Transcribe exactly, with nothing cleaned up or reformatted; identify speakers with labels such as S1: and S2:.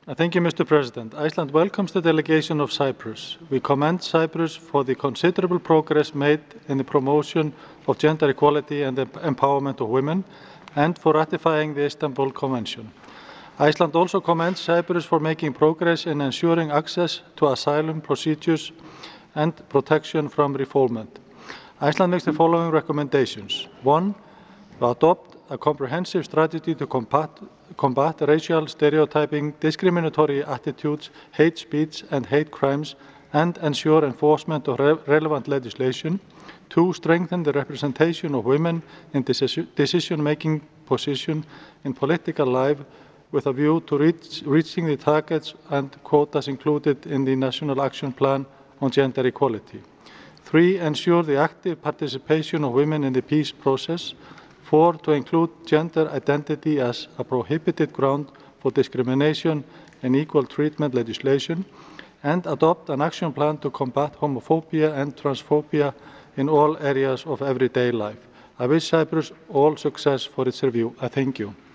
S1: Thank you, Mister President. Iceland welcomes the delegation of Cyprus. We commend Cyprus for the considerable progress made in the promotion of gender equality and the empowerment of women, and for ratifying the Istanbul Convention. Iceland also commends Cyprus for making progress in ensuring access to asylum procedures and protection from refoulement. Iceland makes the following recommendations. One, to adopt a comprehensive strategy to combat, combat racial stereotyping, discriminatory attitudes, hate speech and hate crimes, and ensure enforcement of re relevant legislation. Two, strengthen the representation of women in decision-making positions in political life with a view to reach, reaching the targets and quotas included in the National Action Plan on Gender Equality. Three, ensure the active participation of women in the peace process. Four, to include gender identity as a prohibited ground for discrimination and equal treatment legislation, and adopt an action plan to combat homophobia and transphobia in all areas of everyday life. I wish Cyprus all success for its review. I thank you.